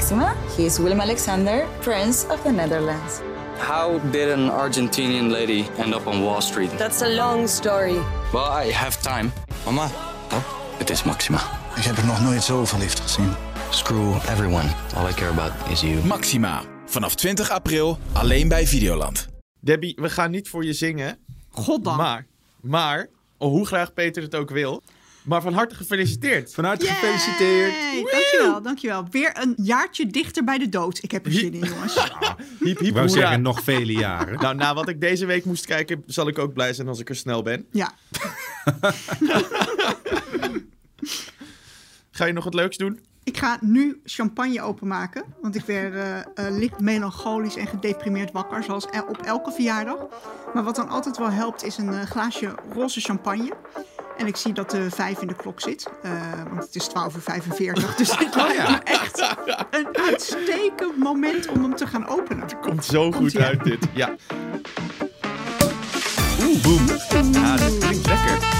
Maxima. He is Willem-Alexander, Prince of the Netherlands. How did an Argentinian lady end up on Wall Street? That's a long story. Well, I have time. Mama, Het is Maxima. ik heb er nog nooit zo verliefd gezien. Screw everyone. All I care about is you. Maxima. Vanaf 20 april alleen bij Videoland. Debbie, we gaan niet voor je zingen. Goddank. Maar, hoe graag Peter het ook wil. Maar van harte gefeliciteerd. Van harte gefeliciteerd. Dankjewel. Weer een jaartje dichter bij de dood. Ik heb er zin in, jongens. Hiep, hiep, Ik wou hoera. zeggen, nog vele jaren. Nou, na wat ik deze week moest kijken, zal ik ook blij zijn als ik er snel ben. Ja. Ga je nog wat leuks doen? Ik ga nu champagne openmaken. Want ik werd licht melancholisch en gedeprimeerd wakker. Zoals op elke verjaardag. Maar wat dan altijd wel helpt is een glaasje roze champagne. En ik zie dat de 5 in de klok zit. Want het is 12:45. Dus dit lijkt me echt een uitstekend moment om hem te gaan openen. Het Komt zo goed uit dit. Ja. Boem. Ja, dat klinkt lekker.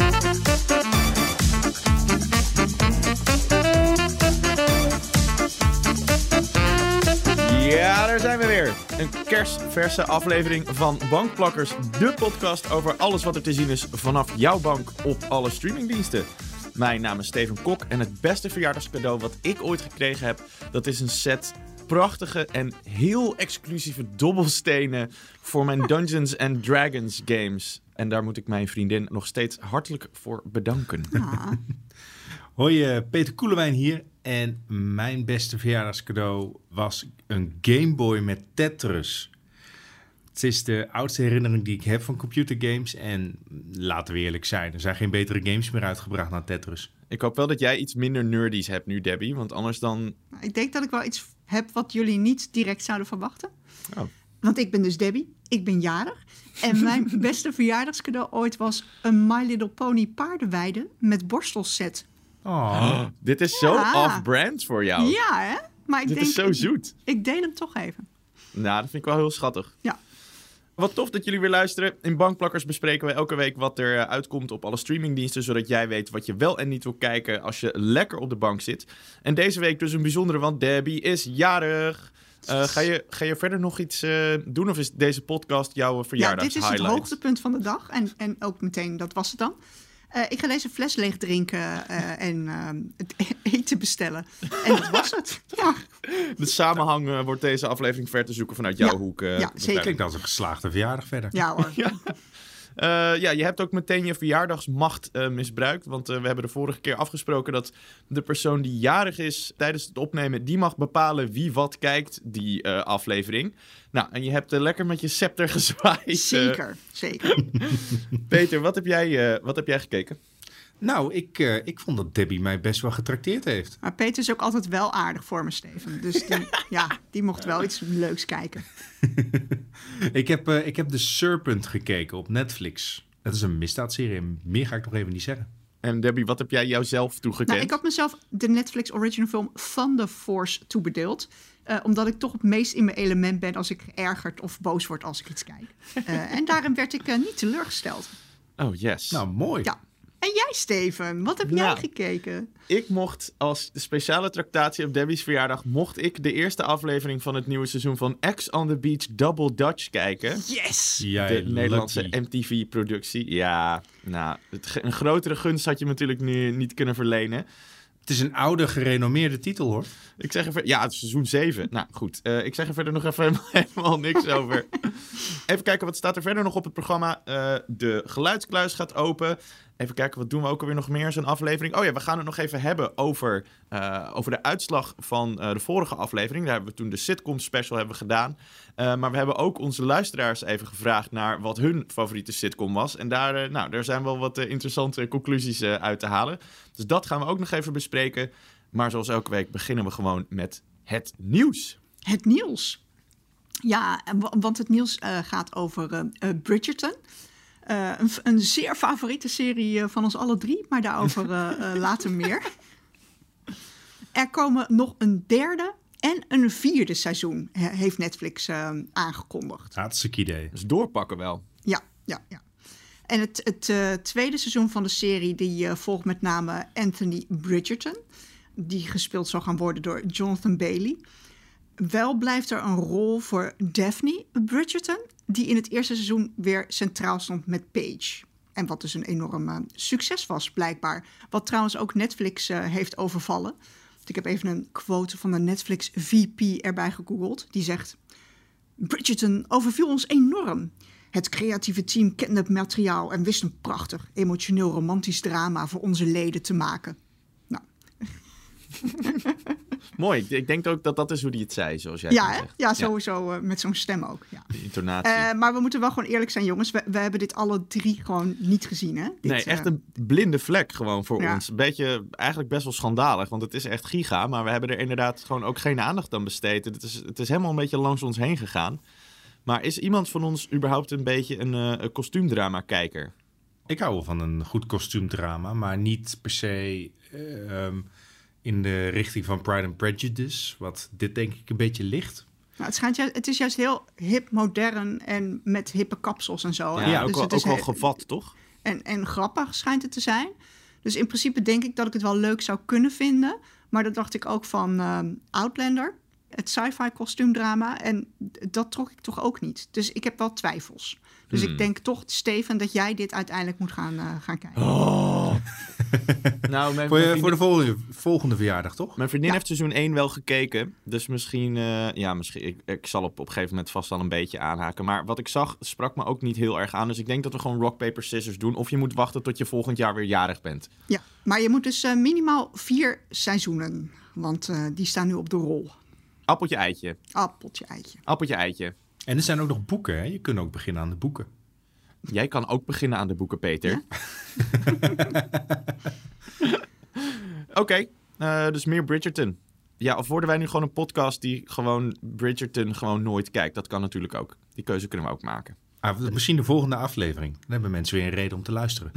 Ja, daar zijn we weer. Een kersverse aflevering van Bankplakkers. De podcast over alles wat er te zien is vanaf jouw bank op alle streamingdiensten. Mijn naam is Steven Kok en het beste verjaardagscadeau wat ik ooit gekregen heb, dat is een set prachtige en heel exclusieve dobbelstenen voor mijn Dungeons & Dragons games. En daar moet ik mijn vriendin nog steeds hartelijk voor bedanken. Ah. Hoi, Peter Koelewijn hier. En mijn beste verjaardagscadeau was een Game Boy met Tetris. Het is de oudste herinnering die ik heb van computergames. En laten we eerlijk zijn, er zijn geen betere games meer uitgebracht dan Tetris. Ik hoop wel dat jij iets minder nerdies hebt nu, Debbie. Want anders dan... Ik denk dat ik wel iets heb wat jullie niet direct zouden verwachten. Oh. Want ik ben dus Debbie. Ik ben jarig. En mijn beste verjaardagscadeau ooit was een My Little Pony paardenweide met borstelset. Oh. Dit is zo off-brand voor jou. Ja, hè? Maar ik Dit denk, is zo zoet. Ik deel hem toch even. Nou, dat vind ik wel heel schattig. Ja. Wat tof dat jullie weer luisteren. In Bankplakkers bespreken we elke week wat er uitkomt op alle streamingdiensten, zodat jij weet wat je wel en niet wil kijken als je lekker op de bank zit. En deze week dus een bijzondere, want Debbie is jarig. Ga je verder nog iets doen of is deze podcast jouw verjaardagshighlight? Ja, dit is het hoogtepunt van de dag. En ook meteen, dat was het dan. Ik ga deze fles leeg drinken en het eten bestellen. En dat was het. Ja. De samenhang wordt deze aflevering ver te zoeken vanuit jouw hoek. Ja, zeker. Klinkt als een geslaagde verjaardag verder. Ja hoor. Ja. Je hebt ook meteen je verjaardagsmacht misbruikt. Want we hebben de vorige keer afgesproken dat de persoon die jarig is tijdens het opnemen, die mag bepalen wie wat kijkt, die aflevering. Nou, en je hebt lekker met je scepter gezwaaid. Zeker. Peter, wat heb jij gekeken? Nou, ik vond dat Debbie mij best wel getrakteerd heeft. Maar Peter is ook altijd wel aardig voor me, Steven. Dus die mocht wel iets leuks kijken. Ik heb The Serpent gekeken op Netflix. Dat is een misdaadserie. Meer ga ik nog even niet zeggen. En Debbie, wat heb jij jouzelf toegekend? Nou, ik had mezelf de Netflix original film Thunder Force toebedeeld. Omdat ik toch het meest in mijn element ben als ik geërgerd of boos word als ik iets kijk. En daarin werd ik niet teleurgesteld. Oh, yes. Nou, mooi. Ja. En jij, Steven, wat heb jij gekeken? Ik mocht als speciale tractatie op Debbie's verjaardag, mocht ik de eerste aflevering van het nieuwe seizoen van Ex on the Beach Double Dutch kijken. Yes! De Nederlandse MTV-productie. Ja, nou, een grotere gunst had je natuurlijk nu niet kunnen verlenen. Het is een oude, gerenommeerde titel, hoor. Ik zeg even... Ja, het is seizoen 7. Nou, goed. Ik zeg er verder nog even helemaal niks over. Even kijken, wat staat er verder nog op het programma? De geluidskluis gaat open. Even kijken, wat doen we ook alweer nog meer? Zo'n aflevering. Oh ja, we gaan het nog even hebben over de uitslag van de vorige aflevering. Daar hebben we toen de sitcom special hebben gedaan. Maar we hebben ook onze luisteraars even gevraagd naar wat hun favoriete sitcom was. En daar zijn wel wat interessante conclusies uit te halen. Dus dat gaan we ook nog even bespreken. Maar zoals elke week beginnen we gewoon met het nieuws. Het nieuws? Ja, want het nieuws gaat over Bridgerton. Een zeer favoriete serie van ons alle drie, maar daarover later meer. Er komen nog een derde en een vierde seizoen, heeft Netflix aangekondigd. Hartstikke idee. Dus doorpakken wel. Ja. En het tweede seizoen van de serie die volgt met name Anthony Bridgerton. die gespeeld zal gaan worden door Jonathan Bailey. Wel blijft er een rol voor Daphne Bridgerton, die in het eerste seizoen weer centraal stond met Paige. En wat dus een enorm succes was, blijkbaar. Wat trouwens ook Netflix heeft overvallen. Ik heb even een quote van de Netflix VP erbij gegoogeld. Die zegt: Bridgerton overviel ons enorm. Het creatieve team kende het materiaal en wist een prachtig, emotioneel, romantisch drama voor onze leden te maken. Nou. Mooi. Ik denk ook dat dat is hoe hij het zei, zoals jij zegt. Ja, sowieso met zo'n stem ook. Ja. De intonatie. Maar we moeten wel gewoon eerlijk zijn, jongens. We hebben dit alle 3 gewoon niet gezien, hè? Nee, echt een blinde vlek gewoon voor Ja. ons. Een beetje, eigenlijk best wel schandalig, want het is echt giga. Maar we hebben er inderdaad gewoon ook geen aandacht aan besteed. Het is helemaal een beetje langs ons heen gegaan. Maar is iemand van ons überhaupt een beetje een kostuumdrama-kijker? Ik hou wel van een goed kostuumdrama, maar niet per se in de richting van Pride and Prejudice, wat dit denk ik een beetje ligt. Nou, het is juist heel hip, modern en met hippe kapsels en zo. Ja, Dus ook het is wel gevat, toch? En grappig schijnt het te zijn. Dus in principe denk ik dat ik het wel leuk zou kunnen vinden. Maar dat dacht ik ook van Outlander, het sci-fi kostuumdrama. En dat trok ik toch ook niet. Dus ik heb wel twijfels. Dus ik denk toch, Steven, dat jij dit uiteindelijk moet gaan kijken. Oh. Nou, Voor de volgende verjaardag, toch? Mijn vriendin heeft seizoen 1 wel gekeken. Dus misschien ik zal op een gegeven moment vast wel een beetje aanhaken. Maar wat ik zag, sprak me ook niet heel erg aan. Dus ik denk dat we gewoon rock, paper, scissors doen. Of je moet wachten tot je volgend jaar weer jarig bent. Ja, maar je moet dus minimaal 4 seizoenen. Want die staan nu op de rol. Appeltje, eitje. Appeltje, eitje. Appeltje, eitje. En er zijn ook nog boeken, hè? Je kunt ook beginnen aan de boeken. Jij kan ook beginnen aan de boeken, Peter. Ja? Oké, dus meer Bridgerton. Ja, of worden wij nu gewoon een podcast die gewoon Bridgerton gewoon nooit kijkt? Dat kan natuurlijk ook. Die keuze kunnen we ook maken. Misschien de volgende aflevering. Dan hebben mensen weer een reden om te luisteren.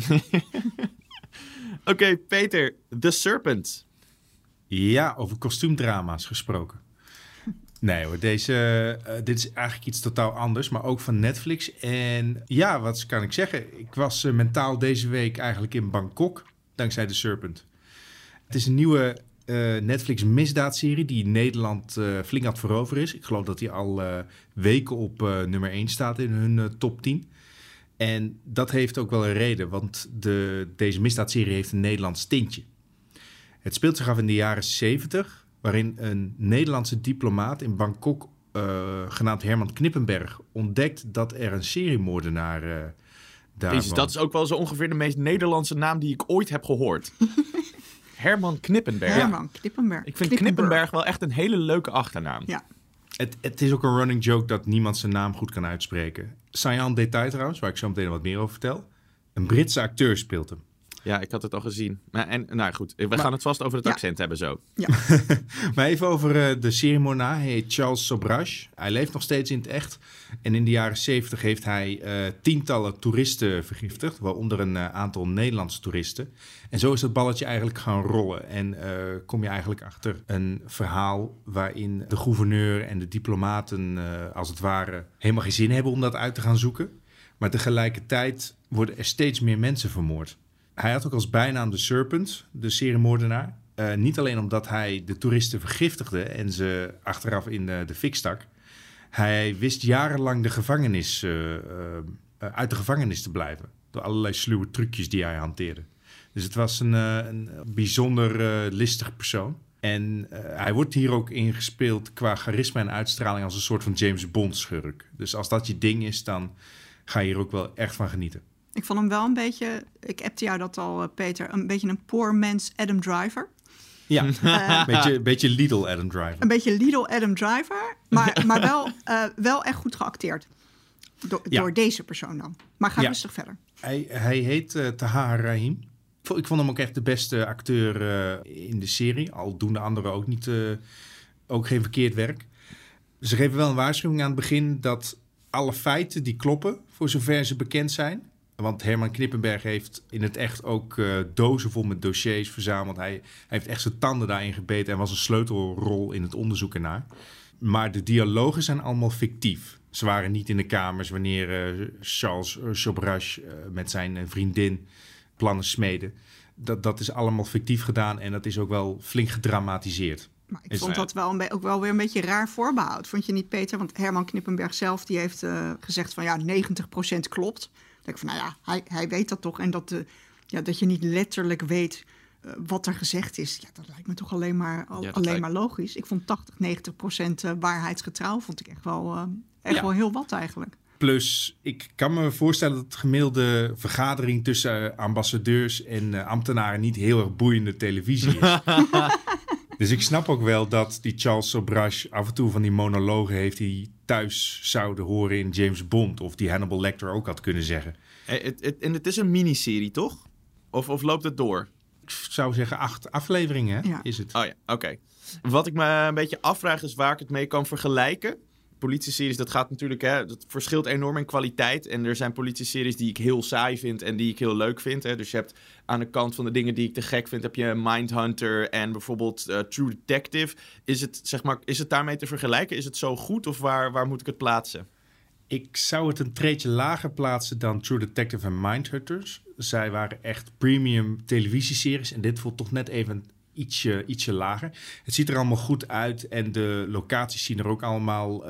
Oké, Peter. The Serpent. Ja, over kostuumdrama's gesproken. Nee hoor, dit is eigenlijk iets totaal anders, maar ook van Netflix. En ja, wat kan ik zeggen? Ik was mentaal deze week eigenlijk in Bangkok, dankzij The Serpent. Het is een nieuwe Netflix misdaadserie die in Nederland flink aan het veroveren is. Ik geloof dat die al weken op nummer 1 staat in hun top 10. En dat heeft ook wel een reden, want deze misdaadserie heeft een Nederlands tintje. Het speelt zich af in de jaren 70... waarin een Nederlandse diplomaat in Bangkok, genaamd Herman Knippenberg, ontdekt dat er een seriemoordenaar daar woont. Dat is ook wel zo ongeveer de meest Nederlandse naam die ik ooit heb gehoord. Herman Knippenberg. Herman Knippenberg. Ik vind Knippenberg wel echt een hele leuke achternaam. Ja. Het is ook een running joke dat niemand zijn naam goed kan uitspreken. Saillant detail trouwens, waar ik zo meteen wat meer over vertel. Een Britse acteur speelt hem. Ja, ik had het al gezien. Nou goed, we gaan het vast over het accent hebben zo. Ja. Maar even over de seriemoordenaar. Hij heet Charles Sobrash. Hij leeft nog steeds in het echt. En in de jaren 70 heeft hij tientallen toeristen vergiftigd. Waaronder een aantal Nederlandse toeristen. En zo is dat balletje eigenlijk gaan rollen. En kom je eigenlijk achter een verhaal waarin de gouverneur en de diplomaten als het ware helemaal geen zin hebben om dat uit te gaan zoeken. Maar tegelijkertijd worden er steeds meer mensen vermoord. Hij had ook als bijnaam de Serpent, de seriemoordenaar. Niet alleen omdat hij de toeristen vergiftigde en ze achteraf in de fik stak. Hij wist jarenlang uit de gevangenis te blijven. Door allerlei sluwe trucjes die hij hanteerde. Dus het was een bijzonder listig persoon. En hij wordt hier ook ingespeeld qua charisma en uitstraling als een soort van James Bond schurk. Dus als dat je ding is, dan ga je hier ook wel echt van genieten. Ik vond hem wel een beetje, ik appte jou dat al, Peter, een beetje een poor man's Adam Driver. Ja, een beetje Lidl Adam Driver. Een beetje Lidl Adam Driver, maar wel echt goed geacteerd. Door deze persoon dan. Maar ga rustig verder. Hij heet Tahar Rahim. Ik vond hem ook echt de beste acteur in de serie. Al doen de anderen ook niet, ook geen verkeerd werk. Ze geven wel een waarschuwing aan het begin dat alle feiten die kloppen, voor zover ze bekend zijn. Want Herman Knippenberg heeft in het echt ook dozen vol met dossiers verzameld. Hij heeft echt zijn tanden daarin gebeten en was een sleutelrol in het onderzoek ernaar. Maar de dialogen zijn allemaal fictief. Ze waren niet in de kamers wanneer Charles Sobrash met zijn vriendin plannen smeden. dat is allemaal fictief gedaan en dat is ook wel flink gedramatiseerd. Maar ik vond dat ook wel weer een beetje raar voorbehoud. Vond je niet, Peter? Want Herman Knippenberg zelf die heeft gezegd van 90% klopt. Dan denk ik van hij weet dat toch. En dat je niet letterlijk weet wat er gezegd is. Ja, dat lijkt me toch alleen maar logisch. Ik vond 80-90% waarheidsgetrouw vond ik echt wel heel wat eigenlijk. Plus, ik kan me voorstellen dat de gemiddelde vergadering tussen ambassadeurs en ambtenaren niet heel erg boeiende televisie is. Dus ik snap ook wel dat die Charles Sobhraj af en toe van die monologen heeft die thuis zouden horen in James Bond. Of die Hannibal Lecter ook had kunnen zeggen. En het is een miniserie, toch? Of loopt het door? Ik zou zeggen 8 afleveringen is het. Oh ja, oké. Wat ik me een beetje afvraag is waar ik het mee kan vergelijken. Politieseries, dat gaat natuurlijk, dat verschilt enorm in kwaliteit. En er zijn politieseries die ik heel saai vind en die ik heel leuk vind. Dus je hebt aan de kant van de dingen die ik te gek vind, heb je Mindhunter en bijvoorbeeld True Detective. Is het daarmee te vergelijken? Is het zo goed of waar moet ik het plaatsen? Ik zou het een treedje lager plaatsen dan True Detective en Mindhunters. Zij waren echt premium televisieseries en dit voelt toch net even ietsje lager. Het ziet er allemaal goed uit en de locaties zien er ook allemaal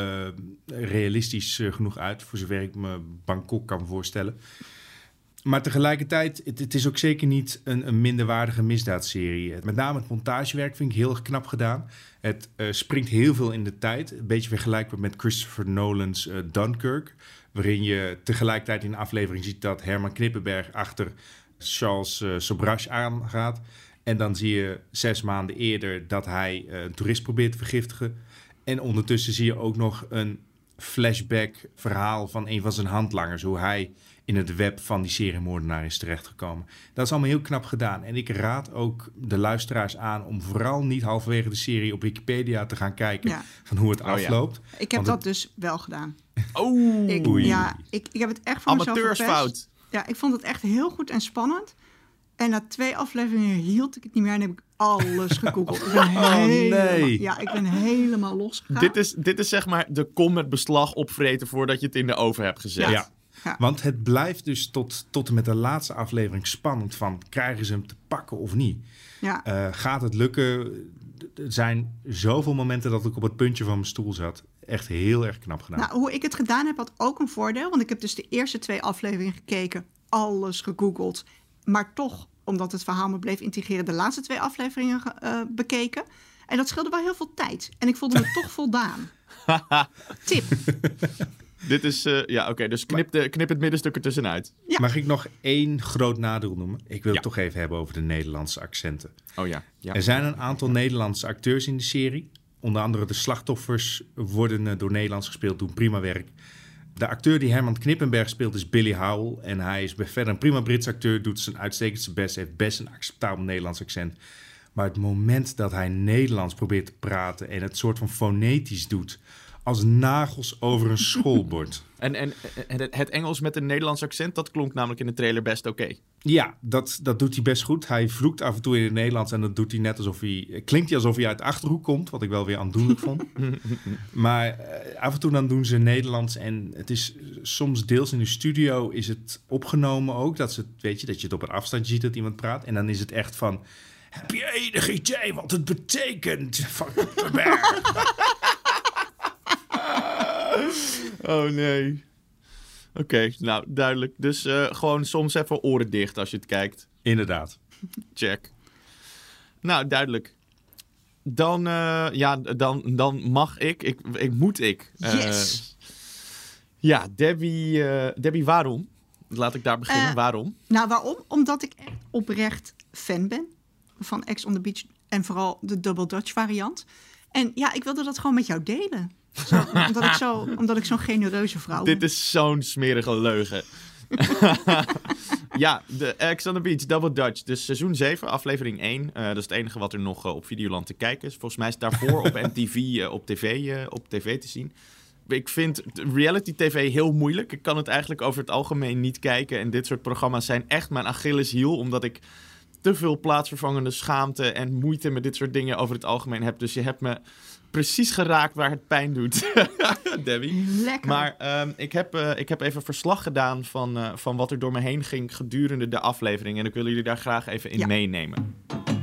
realistisch genoeg uit, voor zover ik me Bangkok kan voorstellen. Maar tegelijkertijd, het is ook zeker niet een minderwaardige misdaadserie. Met name het montagewerk vind ik heel erg knap gedaan. Het springt heel veel in de tijd. Een beetje vergelijkbaar met Christopher Nolan's Dunkirk, waarin je tegelijkertijd in de aflevering ziet dat Herman Knippenberg achter Charles Sobhraj aangaat. En dan zie je 6 maanden eerder dat hij een toerist probeert te vergiftigen. En ondertussen zie je ook nog een flashback verhaal van een van zijn handlangers. Hoe hij in het web van die seriemoordenaar is terechtgekomen. Dat is allemaal heel knap gedaan. En ik raad ook de luisteraars aan om vooral niet halverwege de serie op Wikipedia te gaan kijken van hoe het afloopt. Ja. Ik heb dat dus wel gedaan. Ik heb het echt voor mezelf verpest. Amateursfout. Ja, ik vond het echt heel goed en spannend. En na 2 afleveringen hield ik het niet meer en heb ik alles gegoogeld. Ik ben helemaal losgegaan. Dit is zeg maar de kom met beslag opvreten voordat je het in de oven hebt gezet. Ja. Want het blijft dus tot en met de laatste aflevering spannend van krijgen ze hem te pakken of niet? Ja. Gaat het lukken? Er zijn zoveel momenten dat ik op het puntje van mijn stoel zat. Echt heel erg knap gedaan. Nou, hoe ik het gedaan heb had ook een voordeel. Want ik heb dus de eerste 2 afleveringen gekeken. Alles gegoogeld. Maar toch, omdat het verhaal me bleef integreren, de laatste 2 afleveringen bekeken. En dat scheelde wel heel veel tijd. En ik voelde me toch voldaan. Tip. Dit is, dus knip het middenstuk ertussenuit. Ja. Mag ik nog 1 groot nadeel noemen? Ik wil het toch even hebben over de Nederlandse accenten. Oh ja. Er zijn een aantal Nederlandse acteurs in de serie. Onder andere de slachtoffers worden door Nederlands gespeeld, doen prima werk. De acteur die Herman Knippenberg speelt is Billy Howell. En hij is verder een prima Brits acteur, doet zijn uitstekendste best, heeft best een acceptabel Nederlands accent. Maar het moment dat hij Nederlands probeert te praten en het soort van fonetisch doet, als nagels over een schoolbord. En het Engels met een Nederlands accent, dat klonk namelijk in de trailer best oké. Ja, dat doet hij best goed. Hij vloekt af en toe in het Nederlands en dat doet hij net klinkt hij alsof hij uit de Achterhoek komt, wat ik wel weer aandoenlijk vond. Maar af en toe dan doen ze Nederlands en het is soms deels in de studio is het opgenomen ook, dat je het op een afstandje ziet dat iemand praat. En dan is het echt van, heb je enig idee wat het betekent? Van Oh nee. Oké, nou duidelijk. Dus gewoon soms even oren dicht als je het kijkt. Inderdaad. Check. Nou, duidelijk. Dan mag ik. Ik. Yes. Debbie, waarom? Laat ik daar beginnen. Waarom? Nou, waarom? Omdat ik echt oprecht fan ben van Ex on the Beach en vooral de Double Dutch variant. En ja, ik wilde dat gewoon met jou delen. Omdat ik zo'n genereuze vrouw ben. Dit is zo'n smerige leugen. Ja, de Ex on the Beach, Double Dutch. Dus seizoen 7, aflevering 1. Dat is het enige wat er nog op Videoland te kijken is. Volgens mij is het daarvoor op MTV op tv te zien. Ik vind reality tv heel moeilijk. Ik kan het eigenlijk over het algemeen niet kijken. En dit soort programma's zijn echt mijn Achilleshiel. Omdat ik te veel plaatsvervangende schaamte en moeite met dit soort dingen over het algemeen heb. Dus je hebt me precies geraakt waar het pijn doet, Debbie. Lekker. Maar ik heb even verslag gedaan van wat er door me heen ging gedurende de aflevering. En ik wil jullie daar graag even in meenemen.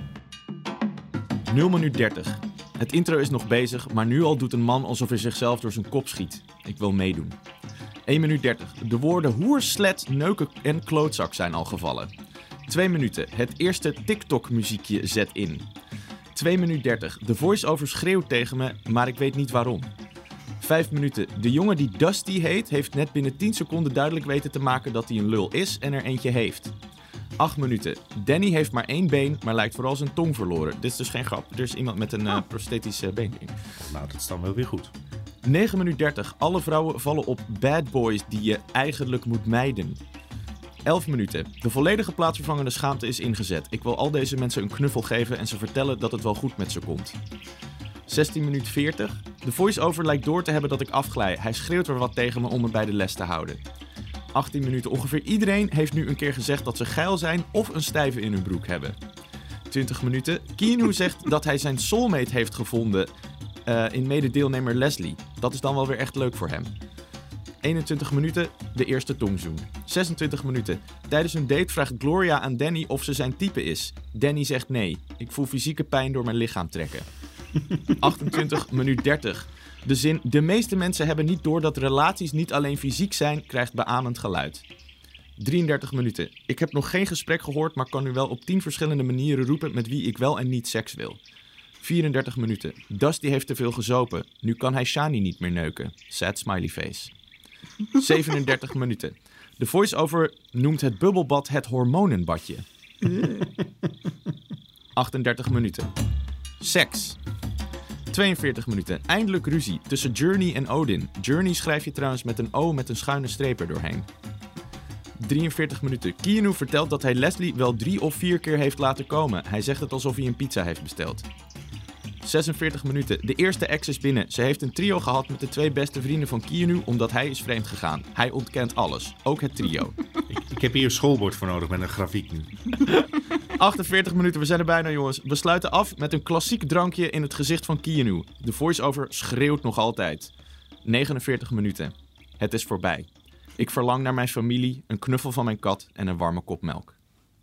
0 minuut 30. Het intro is nog bezig, maar nu al doet een man alsof hij zichzelf door zijn kop schiet. Ik wil meedoen. 1 minuut 30. De woorden hoer, slet, neuken en klootzak zijn al gevallen. 2 minuten. Het eerste TikTok-muziekje zet in. 2 minuut 30. De voice-over schreeuwt tegen me, maar ik weet niet waarom. 5 minuten. De jongen die Dusty heet, heeft net binnen 10 seconden duidelijk weten te maken dat hij een lul is en er eentje heeft. 8 minuten. Danny heeft maar 1 been, maar lijkt vooral zijn tong verloren. Dit is dus geen grap. Er is iemand met een prosthetische been. Nou, dat is dan wel weer goed. 9 minuut 30. Alle vrouwen vallen op bad boys die je eigenlijk moet mijden. 11 minuten. De volledige plaatsvervangende schaamte is ingezet. Ik wil al deze mensen een knuffel geven en ze vertellen dat het wel goed met ze komt. 16 minuut 40. De voice-over lijkt door te hebben dat ik afglij. Hij schreeuwt weer wat tegen me om me bij de les te houden. 18 minuten. Ongeveer iedereen heeft nu een keer gezegd dat ze geil zijn of een stijve in hun broek hebben. 20 minuten. Keanu zegt dat hij zijn soulmate heeft gevonden in mededeelnemer Leslie. Dat is dan wel weer echt leuk voor hem. 21 minuten, de eerste tongzoen. 26 minuten. Tijdens een date vraagt Gloria aan Danny of ze zijn type is. Danny zegt nee. Ik voel fysieke pijn door mijn lichaam trekken. 28 minuut 30. De zin, de meeste mensen hebben niet door dat relaties niet alleen fysiek zijn, krijgt beamend geluid. 33 minuten. Ik heb nog geen gesprek gehoord, maar kan nu wel op 10 verschillende manieren roepen met wie ik wel en niet seks wil. 34 minuten. Dusty heeft te veel gezopen. Nu kan hij Shani niet meer neuken. Sad smiley face. 37 minuten. De voice-over noemt het bubbelbad het hormonenbadje. 38 minuten. Seks. 42 minuten. Eindelijk ruzie tussen Journey en Odin. Journey schrijf je trouwens met een O met een schuine streep er doorheen. 43 minuten. Keanu vertelt dat hij Leslie wel 3 of 4 keer heeft laten komen. Hij zegt het alsof hij een pizza heeft besteld. 46 minuten. De eerste ex is binnen. Ze heeft een trio gehad met de 2 beste vrienden van Keanu omdat hij is vreemd gegaan. Hij ontkent alles. Ook het trio. Ik heb hier een schoolbord voor nodig met een grafiek nu. 48 minuten, we zijn er bijna jongens. We sluiten af met een klassiek drankje in het gezicht van Keanu. De voice-over schreeuwt nog altijd. 49 minuten. Het is voorbij. Ik verlang naar mijn familie, een knuffel van mijn kat en een warme kop melk.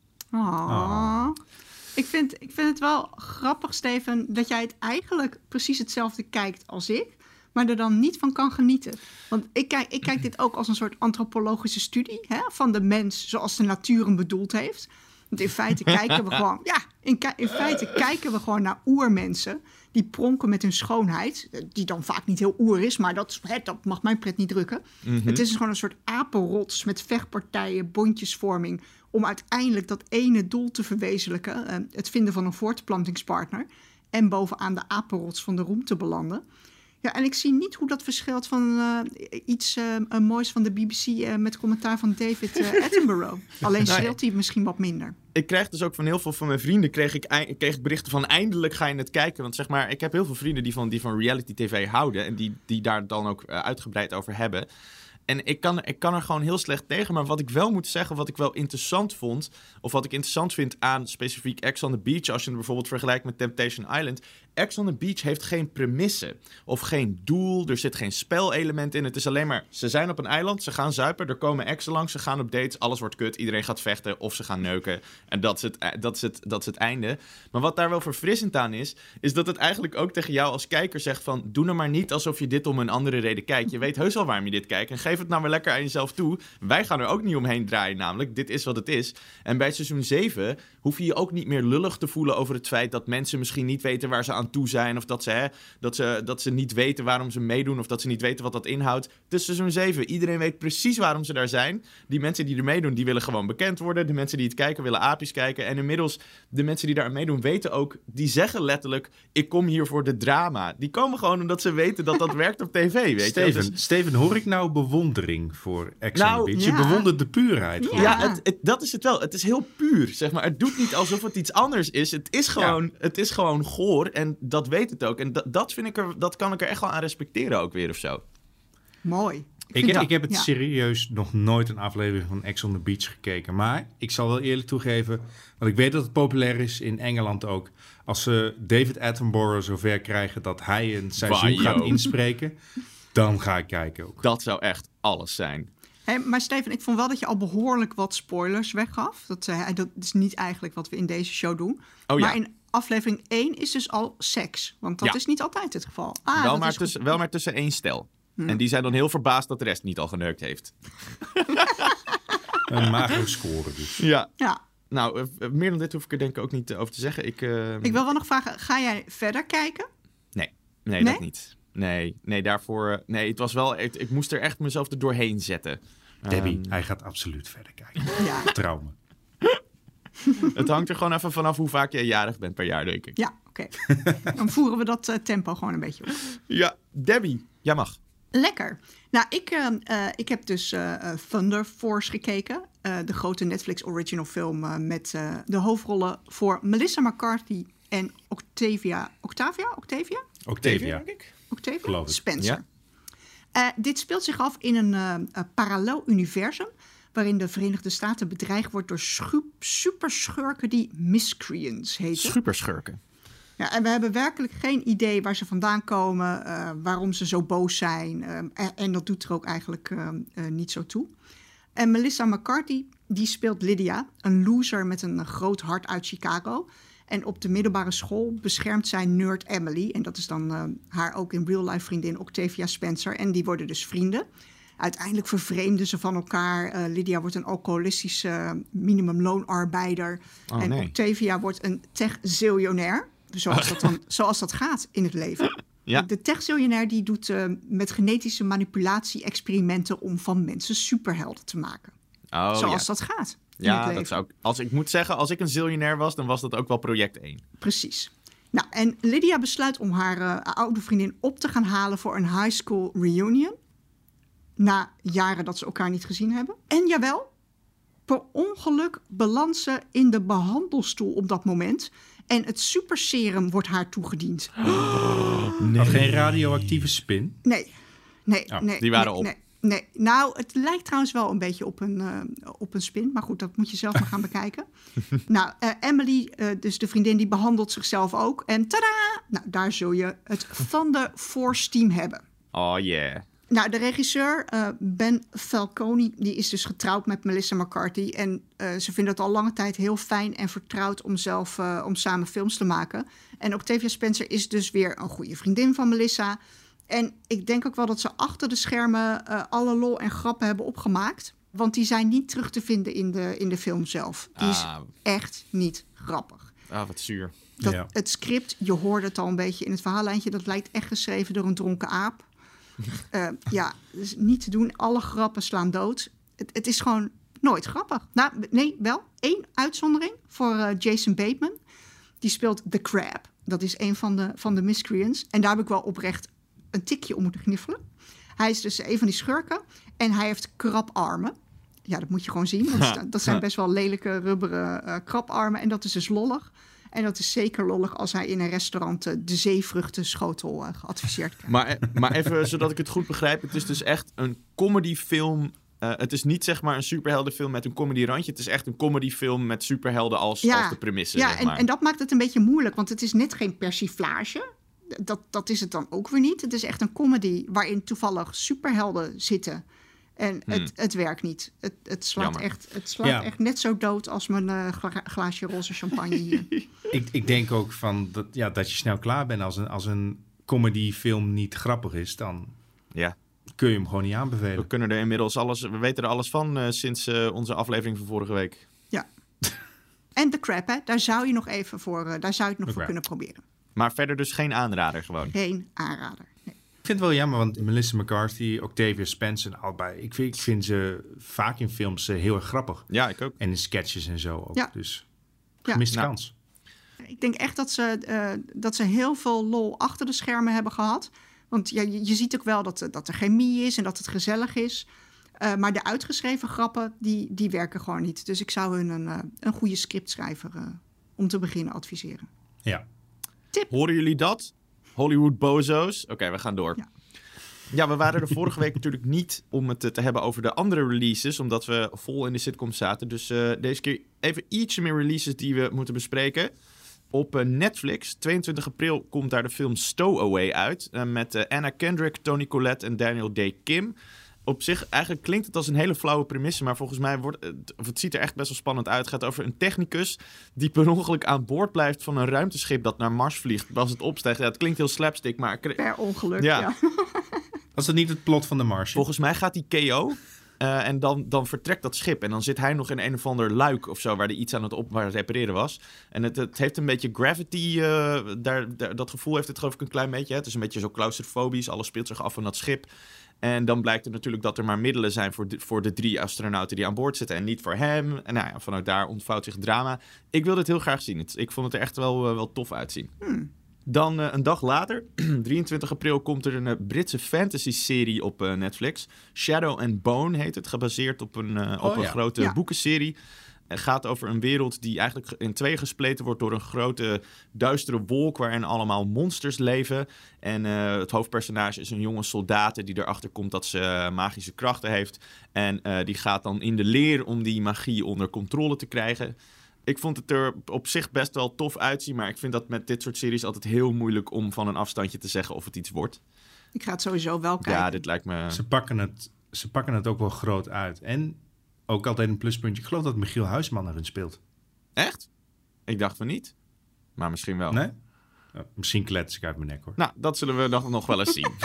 Oh. Ik vind het wel grappig, Steven, dat jij het eigenlijk precies hetzelfde kijkt als ik, maar er dan niet van kan genieten. Want ik kijk dit ook als een soort antropologische studie, hè, van de mens zoals de natuur hem bedoeld heeft. Want in feite kijken we gewoon, in feite kijken we gewoon naar oermensen die pronken met hun schoonheid, die dan vaak niet heel oer is, maar dat mag mijn pret niet drukken. Mm-hmm. Het is gewoon een soort apenrots met vechtpartijen, bondjesvorming, om uiteindelijk dat ene doel te verwezenlijken, het vinden van een voortplantingspartner en bovenaan de apenrots van de roem te belanden. Ja, en ik zie niet hoe dat verschilt van iets moois van de BBC met commentaar van David Attenborough. Alleen schreeuwt hij misschien wat minder. Ik krijg dus ook van heel veel van mijn vrienden kreeg ik berichten van eindelijk ga je het kijken. Want zeg maar, ik heb heel veel vrienden die van reality tv houden en die daar dan ook uitgebreid over hebben. En ik kan er gewoon heel slecht tegen. Maar wat ik wel moet zeggen, wat ik wel interessant vond, of wat ik interessant vind aan specifiek Ex on the Beach, als je het bijvoorbeeld vergelijkt met Temptation Island. Ex on the Beach heeft geen premisse of geen doel. Er zit geen spelelement in. Het is alleen maar, ze zijn op een eiland, ze gaan zuipen, er komen exen langs, ze gaan op dates, alles wordt kut, iedereen gaat vechten of ze gaan neuken. En dat is het einde. Maar wat daar wel verfrissend aan is dat het eigenlijk ook tegen jou als kijker zegt van, doe nou maar niet alsof je dit om een andere reden kijkt. Je weet heus wel waarom je dit kijkt en geef het nou maar lekker aan jezelf toe. Wij gaan er ook niet omheen draaien namelijk. Dit is wat het is. En bij seizoen 7 hoef je je ook niet meer lullig te voelen over het feit dat mensen misschien niet weten waar ze aan toe zijn. Of dat ze niet weten waarom ze meedoen. Of dat ze niet weten wat dat inhoudt. Het is seizoen 7. Iedereen weet precies waarom ze daar zijn. Die mensen die er meedoen, die willen gewoon bekend worden. De mensen die het kijken, willen aapjes kijken. En inmiddels, de mensen die daar aan meedoen, weten ook, die zeggen letterlijk, ik kom hier voor de drama. Die komen gewoon omdat ze weten dat dat werkt op tv, weet je. Steven, hoor ik nou bewondering voor Ex on the Beach? Je bewondert de puurheid. Ja, dat is het wel. Het is heel puur, zeg maar. Het doet niet alsof het iets anders is. Het is gewoon goor en dat weet het ook. En dat vind ik dat kan ik er echt wel aan respecteren ook weer of zo. Mooi. Ik heb het serieus nog nooit een aflevering van Ex on the Beach gekeken. Maar ik zal wel eerlijk toegeven, want ik weet dat het populair is in Engeland ook. Als ze David Attenborough zover krijgen dat hij een seizoen gaat inspreken, dan ga ik kijken ook. Dat zou echt alles zijn. Hey, maar Steven, ik vond wel dat je al behoorlijk wat spoilers weggaf. Dat is niet eigenlijk wat we in deze show doen. Maar in aflevering 1 is dus al seks. Want dat is niet altijd het geval. Wel maar tussen 1 stel. En die zijn dan heel verbaasd dat de rest niet al geneukt heeft. Een magere score dus. Ja. Nou, meer dan dit hoef ik er denk ik ook niet over te zeggen. Ik wil wel nog vragen, ga jij verder kijken? Nee, dat niet. Nee, daarvoor... Nee, het was wel... Ik moest er echt mezelf er doorheen zetten. Debbie, hij gaat absoluut verder kijken. Ja. Vertrouw me. Het hangt er gewoon even vanaf hoe vaak jij jarig bent per jaar, denk ik. Ja, oké. Dan voeren we dat tempo gewoon een beetje op. Ja, Debbie, jij mag. Lekker. Nou, ik heb dus Thunder Force gekeken. De grote Netflix original film met de hoofdrollen voor Melissa McCarthy en Octavia, denk ik. Octavia Spencer. Ja. Dit speelt zich af in een parallel universum waarin de Verenigde Staten bedreigd wordt door superschurken die miscreants heten. Superschurken. Ja, en we hebben werkelijk geen idee waar ze vandaan komen, waarom ze zo boos zijn. En dat doet er ook eigenlijk niet zo toe. En Melissa McCarthy, die speelt Lydia, een loser met een groot hart uit Chicago. En op de middelbare school beschermt zij nerd Emily. En dat is dan haar ook in real life vriendin Octavia Spencer. En die worden dus vrienden. Uiteindelijk vervreemden ze van elkaar. Lydia wordt een alcoholistische minimumloonarbeider. Octavia wordt een tech-ziljonair. Zoals dat gaat in het leven. Ja. De tech-ziljonair die doet met genetische manipulatie-experimenten om van mensen superhelden te maken. Zoals dat gaat in het leven. Dat zou ik moet zeggen, als ik een ziljonair was, dan was dat ook wel project 1. Precies. Nou, en Lydia besluit om haar oude vriendin op te gaan halen voor een high school reunion. Na jaren dat ze elkaar niet gezien hebben. En jawel, per ongeluk belandt ze in de behandelstoel op dat moment. En het superserum wordt haar toegediend. Nee. Geen radioactieve spin? Nee. Die waren op. Nee. Nou, het lijkt trouwens wel een beetje op een spin. Maar goed, dat moet je zelf maar gaan bekijken. Nou, Emily, dus de vriendin, die behandelt zichzelf ook. En tada! Nou, daar zul je het Thunder Force team hebben. Oh yeah. Nou, de regisseur Ben Falcone, die is dus getrouwd met Melissa McCarthy. En ze vinden het al lange tijd heel fijn en vertrouwd om samen films te maken. En Octavia Spencer is dus weer een goede vriendin van Melissa. En ik denk ook wel dat ze achter de schermen alle lol en grappen hebben opgemaakt. Want die zijn niet terug te vinden in de film zelf. Die is echt niet grappig. Wat zuur. Het script, je hoorde het al een beetje in het verhaallijntje, dat lijkt echt geschreven door een dronken aap. Dus niet te doen. Alle grappen slaan dood. Het is gewoon nooit grappig. Nou, nee, wel 1 uitzondering voor Jason Bateman. Die speelt The Crab. Dat is een van de miscreants. En daar heb ik wel oprecht een tikje om moeten gniffelen. Hij is dus een van die schurken. En hij heeft krabarmen. Ja, dat moet je gewoon zien. Dat zijn best wel lelijke rubberen krabarmen. En dat is dus lollig. En dat is zeker lollig als hij in een restaurant de zeevruchtenschotel geadviseerd krijgt. Maar even zodat ik het goed begrijp. Het is dus echt een comedyfilm. Het is niet zeg maar een superheldenfilm met een comedyrandje. Het is echt een comedyfilm met superhelden als de premisse. Ja, zeg maar. En dat maakt het een beetje moeilijk. Want het is net geen persiflage. Dat is het dan ook weer niet. Het is echt een comedy waarin toevallig superhelden zitten. En het werkt niet. Het slaat echt net zo dood als mijn glaasje roze champagne hier. Ik denk ook van dat je snel klaar bent als een comedyfilm niet grappig is. Dan kun je hem gewoon niet aanbevelen. We kunnen er inmiddels we weten er alles van sinds onze aflevering van vorige week. Ja. En The Crab, hè? Daar zou je nog even voor kunnen proberen. Maar verder dus geen aanrader gewoon? Geen aanrader, nee. Ik vind het wel jammer, want Melissa McCarthy, Octavia Spencer, allebei. Ik vind ze vaak in films heel erg grappig. Ja, ik ook. En in sketches en zo ook. Ja. Dus gemiste kans. Ik denk echt dat ze heel veel lol achter de schermen hebben gehad. Want je ziet ook wel dat er chemie is en dat het gezellig is. Maar de uitgeschreven grappen, die werken gewoon niet. Dus ik zou hun een goede scriptschrijver om te beginnen adviseren. Ja. Tip. Horen jullie dat? Hollywood bozo's? Oké, we gaan door. Ja, we waren er vorige week natuurlijk niet om het te hebben over de andere releases, omdat we vol in de sitcoms zaten. Dus deze keer even ietsje meer releases die we moeten bespreken. Op Netflix, 22 april, komt daar de film Stowaway uit. Met Anna Kendrick, Toni Collette en Daniel Day Kim. Op zich, eigenlijk klinkt het als een hele flauwe premisse, maar volgens mij het ziet er echt best wel spannend uit. Het gaat over een technicus die per ongeluk aan boord blijft van een ruimteschip dat naar Mars vliegt. Als het opstijgt, ja, het klinkt heel slapstick, maar... Per ongeluk, Ja. ja. Was dat niet het plot van The Martian? Volgens mij gaat hij KO en dan vertrekt dat schip. En dan zit hij nog in een of ander luik of zo, waar hij iets aan het repareren was. En het heeft een beetje Gravity, dat gevoel heeft het geloof ik een klein beetje. Hè? Het is een beetje zo claustrofobisch, alles speelt zich af van dat schip. En dan blijkt er natuurlijk dat er maar middelen zijn voor de 3 astronauten die aan boord zitten en niet voor hem. En nou ja, vanuit daar ontvouwt zich het drama. Ik wil dit heel graag zien. Ik vond het er echt wel tof uitzien. Dan een dag later, 23 april, komt er een Britse fantasy-serie op Netflix. Shadow and Bone heet het, gebaseerd op een grote boekenserie. Het gaat over een wereld die eigenlijk in 2 gespleten wordt door een grote duistere wolk waarin allemaal monsters leven. En het hoofdpersonage is een jonge soldaat die erachter komt dat ze magische krachten heeft. En die gaat dan in de leer om die magie onder controle te krijgen. Ik vond het er op zich best wel tof uitzien, maar ik vind dat met dit soort series altijd heel moeilijk om van een afstandje te zeggen of het iets wordt. Ik ga het sowieso wel kijken. Ja, dit lijkt me... Ze pakken het ook wel groot uit. En ook altijd een pluspuntje. Ik geloof dat Michiel Huisman erin speelt. Echt? Ik dacht van niet. Maar misschien wel. Nee? Misschien klets ik uit mijn nek, hoor. Nou, dat zullen we nog wel eens zien.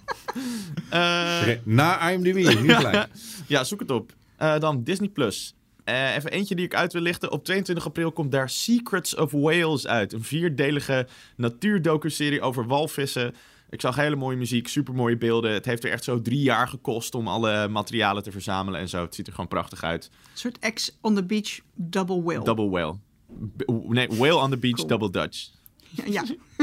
Na IMDb, nu gelijk. Ja, zoek het op. Dan Disney+. Even eentje die ik uit wil lichten. Op 22 april komt daar Secrets of Whales uit. Een 4-delige natuurdocuserie over walvissen. Ik zag hele mooie muziek, supermooie beelden. Het heeft er echt zo 3 jaar gekost om alle materialen te verzamelen en zo. Het ziet er gewoon prachtig uit. Een soort Ex on the Beach double whale. Double whale. Nee, whale on the beach, Cool. double Dutch. Ja.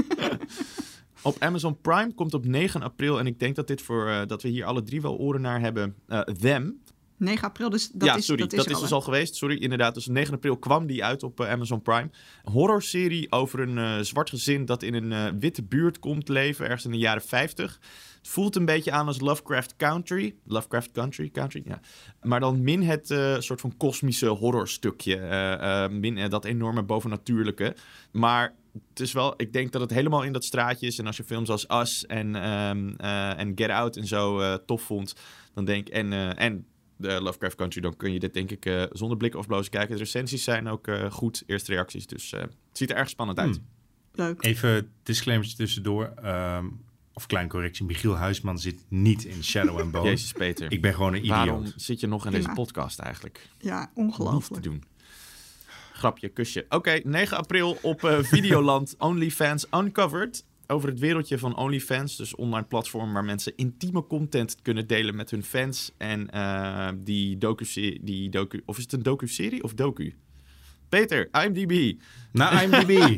Op Amazon Prime komt op 9 april... en ik denk dat dat we hier alle 3 wel oren naar hebben... Them. 9 april, dus dat is dus al geweest. Sorry, inderdaad. Dus 9 april kwam die uit op Amazon Prime. Horrorserie over een zwart gezin dat in een witte buurt komt leven, ergens in de jaren 50. Het voelt een beetje aan als Lovecraft Country. Lovecraft Country, ja. Maar dan min het soort van kosmische horrorstukje. Min dat enorme bovennatuurlijke. Maar het is wel, ik denk dat het helemaal in dat straatje is. En als je films als Us en Get Out en zo tof vond, dan denk en de Lovecraft Country, dan kun je dit denk ik zonder blikken of blozen kijken. De recensies zijn ook goed, eerste reacties. Dus het ziet er erg spannend uit. Leuk. Even disclaimertje tussendoor. Of klein correctie, Michiel Huisman zit niet in Shadow and Bone. Jezus Peter. Ik ben gewoon een idioot. Waarom zit je nog in deze podcast eigenlijk? Ja, Niet ongelooflijk. te doen. Grapje, kusje. Oké, 9 april op Videoland OnlyFans Uncovered. Over het wereldje van OnlyFans. Dus online platform waar mensen intieme content kunnen delen met hun fans. En die docu... Of is het een docu-serie of docu? Peter, IMDb. Na IMDb.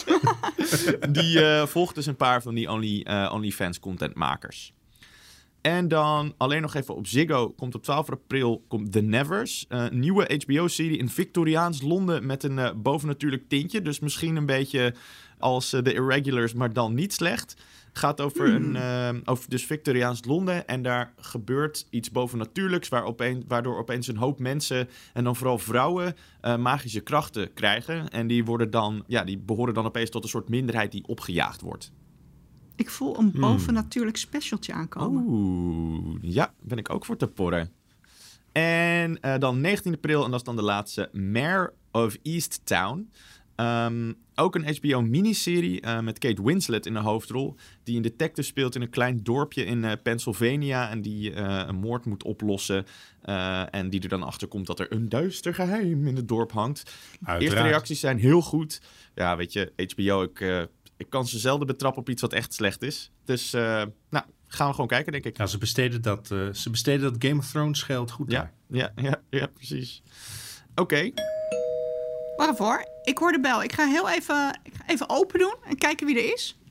Die volgt dus een paar van die OnlyFans contentmakers. En dan alleen nog even op Ziggo komt op 12 april komt The Nevers. Een nieuwe HBO-serie in Victoriaans Londen met een bovennatuurlijk tintje. Dus misschien een beetje als The Irregulars, maar dan niet slecht. Gaat over over dus Victoriaans Londen. En daar gebeurt iets bovennatuurlijks, waardoor opeens een hoop mensen, en dan vooral vrouwen, magische krachten krijgen. En die behoren dan opeens tot een soort minderheid die opgejaagd wordt. Ik voel een bovennatuurlijk specialtje aankomen. Oeh, ja, ben ik ook voor te porren. En dan 19 april, en dat is dan de laatste, Mare of Easttown. Ook een HBO-miniserie met Kate Winslet in de hoofdrol, die een detective speelt in een klein dorpje in Pennsylvania en die een moord moet oplossen en die er dan achter komt dat er een duister geheim in het dorp hangt. Uiteraard. Eerste reacties zijn heel goed. Ja, weet je, HBO, ik kan ze zelden betrappen op iets wat echt slecht is. Dus gaan we gewoon kijken, denk ik. Ja, ze besteden dat Game of Thrones geld goed daar. Ja, precies. Oké. Wacht even hoor. Ik hoor de bel. Ik ga even open doen en kijken wie er is.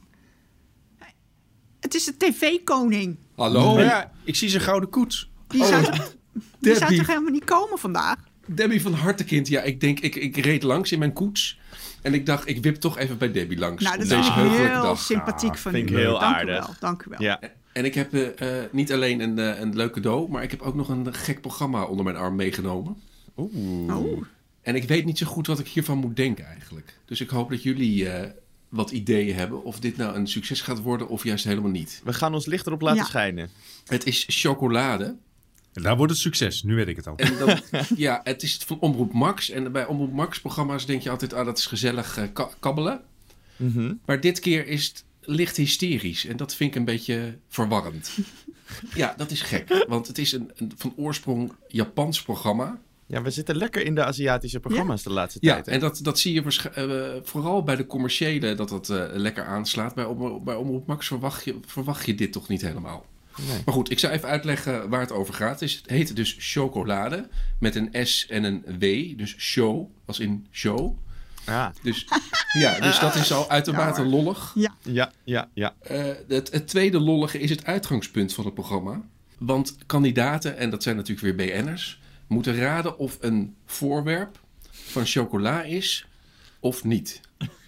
Het is de tv-koning. Hallo? Maar ja, ik zie zijn gouden koets. Die zou Debbie. toch helemaal niet komen vandaag? Debbie van Hartekind. Ja, ik denk, ik reed langs in mijn koets. En ik dacht, ik wip toch even bij Debbie langs. Nou, dat op vind deze ik heugelijke heel dag. sympathiek van vind u. ik heel Dank u aardig. wel, dank u wel. Ja. En ik heb niet alleen een leuk cadeau, maar ik heb ook nog een gek programma onder mijn arm meegenomen. Oeh. En ik weet niet zo goed wat ik hiervan moet denken eigenlijk. Dus ik hoop dat jullie wat ideeën hebben of dit nou een succes gaat worden of juist helemaal niet. We gaan ons licht erop laten schijnen. Het is chocolade. Daar wordt het succes, nu weet ik het al. En dan, ja, het is van Omroep Max. En bij Omroep Max programma's denk je altijd, dat is gezellig kabbelen. Mm-hmm. Maar dit keer is het licht hysterisch. En dat vind ik een beetje verwarrend. Ja, dat is gek. Want het is een van oorsprong Japans programma. Ja, we zitten lekker in de Aziatische programma's de laatste Ja, tijd. Hè? en dat zie je vooral bij de commerciële dat lekker aanslaat. Bij Omroep Max verwacht je dit toch niet helemaal. Nee. Maar goed, ik zal even uitleggen waar het over gaat. Het heet dus chocolade met een S en een W. Dus show, als in show. Ah. Dus dat is al uitermate lollig. Ja. Het tweede lollige is het uitgangspunt van het programma. Want kandidaten, en dat zijn natuurlijk weer BN'ers... moeten raden of een voorwerp van chocola is of niet.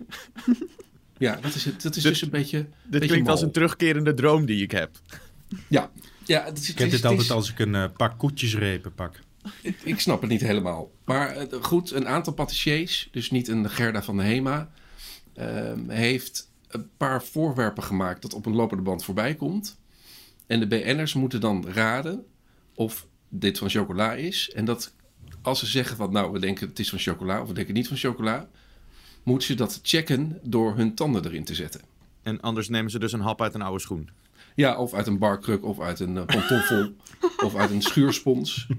Ja, dat is dus een beetje... Dit klinkt als een terugkerende droom die ik heb. Ja, Ik heb dit altijd als ik een pak koetjesrepen pak. Ik snap het niet helemaal. Maar goed, een aantal patissiers, dus niet een Gerda van de Hema... heeft een paar voorwerpen gemaakt dat op een lopende band voorbij komt. En de BN'ers moeten dan raden of dit van chocola is. En dat als ze zeggen van nou, we denken het is van chocola of we denken niet van chocola... moeten ze dat checken door hun tanden erin te zetten. En anders nemen ze dus een hap uit een oude schoen. Ja, of uit een barkruk, of uit een pantoffel, of uit een schuurspons.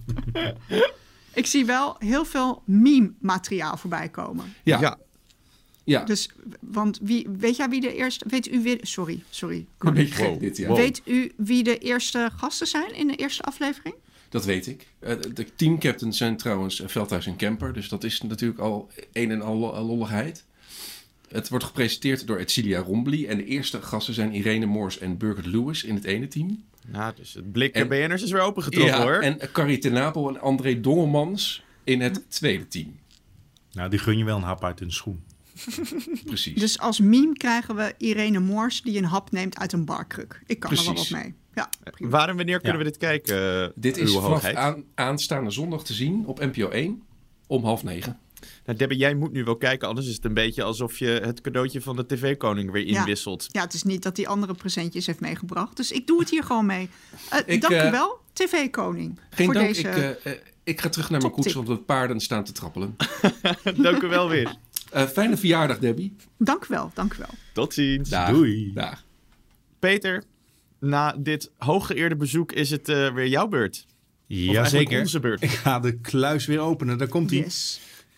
Ik zie wel heel veel meme-materiaal voorbij komen. Ja. Dus, want weet jij wie de eerste... Weet u wie... Sorry. Een beetje gek dit, ja. Wow. Weet u wie de eerste gasten zijn in de eerste aflevering? Dat weet ik. De teamcaptains zijn trouwens Veldhuis en Kemper. Dus dat is natuurlijk al een en al lolligheid. Het wordt gepresenteerd door Edcilia Rombly. En de eerste gasten zijn Irene Moors en Birgit Lewis in het ene team. Nou, dus het blik BN'ers is weer opengetrokken hoor. En Carrie ten Napel en André Dongemans in het tweede team. Nou, die gun je wel een hap uit hun schoen. Precies. Dus als meme krijgen we Irene Moors die een hap neemt uit een barkruk. Ik kan er wel wat Precies. mee. Ja, prima. Waar en wanneer kunnen we dit kijken, Dit is uw vanaf hoogheid? aanstaande zondag te zien op NPO 1 om 8:30. Nou, Debbie, jij moet nu wel kijken, anders is het een beetje alsof je het cadeautje van de tv-koning weer inwisselt. Ja, het is niet dat hij andere presentjes heeft meegebracht. Dus ik doe het hier gewoon mee. Ik, dank u wel, tv-koning. Geen voor dank, deze... ik ga terug naar mijn toptip. koets, want de paarden staan te trappelen. Dank u wel weer. Fijne verjaardag, Debbie. Dank u wel. Tot ziens. Dag. Doei. Dag. Peter, na dit hooggeëerde bezoek is het weer jouw beurt. Of eigenlijk Jazeker. onze beurt. Ik ga de kluis weer openen. Daar komt hij. Yes.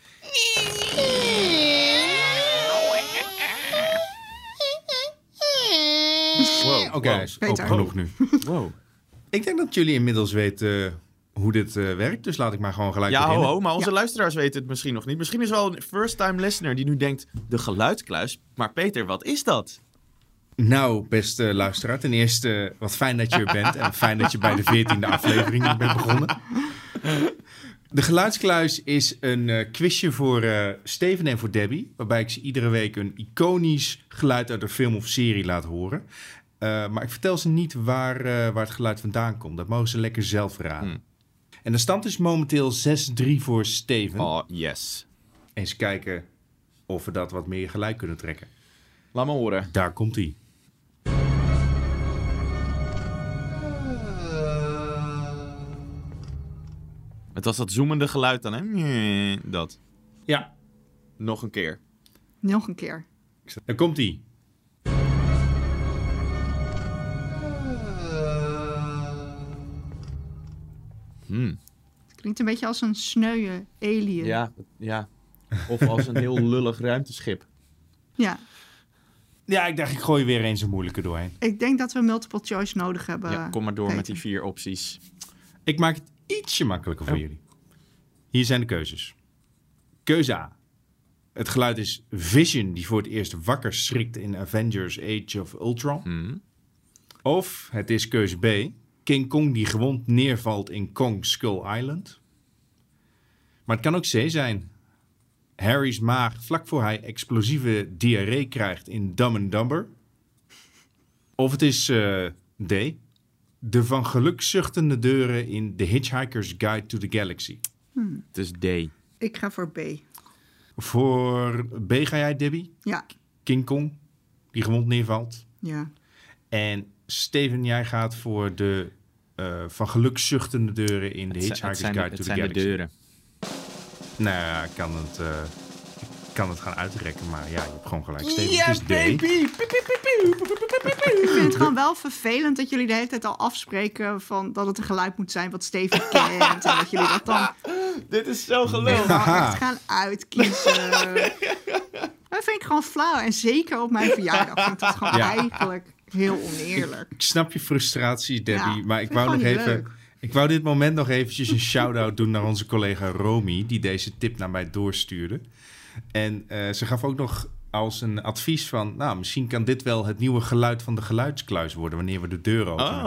Wow. Oké, hij is Peter. open genoeg nu. Wow. Ik denk dat jullie inmiddels weten hoe dit werkt. Dus laat ik maar gewoon gelijk Ja, beginnen. ho, maar onze luisteraars weten het misschien nog niet. Misschien is wel een first-time listener die nu denkt, de geluidskluis. Maar Peter, wat is dat? Nou, beste luisteraar. Ten eerste, wat fijn dat je er bent. En fijn dat je bij de 14e aflevering bent begonnen. De geluidskluis is een quizje voor Steven en voor Debbie. Waarbij ik ze iedere week een iconisch geluid uit een film of serie laat horen. Maar ik vertel ze niet waar het geluid vandaan komt. Dat mogen ze lekker zelf raden. En de stand is momenteel 6-3 voor Steven. Oh, yes. Eens kijken of we dat wat meer gelijk kunnen trekken. Laat me horen. Daar komt hij. Het was dat zoemende geluid dan, hè? Dat. Ja, Nog een keer. Nog een keer. daar komt hij. Het klinkt een beetje als een sneuwe alien. Ja. Of als een heel lullig ruimteschip. Ja. Ja, ik dacht ik gooi weer eens een moeilijke doorheen. Ik denk dat we multiple choice nodig hebben. Ja, kom maar door met die Peter. 4 opties. Ik maak het ietsje makkelijker voor jullie. Hier zijn de keuzes. Keuze A. Het geluid is Vision die voor het eerst wakker schrikt in Avengers Age of Ultron. Of het is keuze B. King Kong die gewond neervalt in Kong Skull Island. Maar het kan ook C zijn. Harry's maag vlak voor hij explosieve diarree krijgt in Dumb and Dumber. Of het is D. De van geluk zuchtende deuren in The Hitchhiker's Guide to the Galaxy. Dus D. Ik ga voor B. Voor B ga jij, Debbie? Ja. King Kong, die gewond neervalt. Ja. En Steven, jij gaat voor de van geluk zuchtende deuren in The Hitchhiker's Guide to the Galaxy. Het zijn de deuren. Nou ja, ik kan het gaan uitrekken, maar ja, je hebt gewoon gelijk. Steven, het is D. Ik vind het gewoon wel vervelend dat jullie de hele tijd al afspreken van dat het een geluid moet zijn wat Steven kent. En dat jullie dat dan Dit is zo gelul. echt gaan uitkiezen. Dat vind ik gewoon flauw. En zeker op mijn verjaardag vind ik dat gewoon eigenlijk heel oneerlijk. Ik snap je frustratie, Debbie, Ja, maar ik vind wou nog gewoon niet even... leuk. Ik wou dit moment nog eventjes een shout-out doen naar onze collega Romy, die deze tip naar mij doorstuurde. En ze gaf ook nog als een advies van, nou, misschien kan dit wel het nieuwe geluid van de geluidskluis worden wanneer we de deur openen.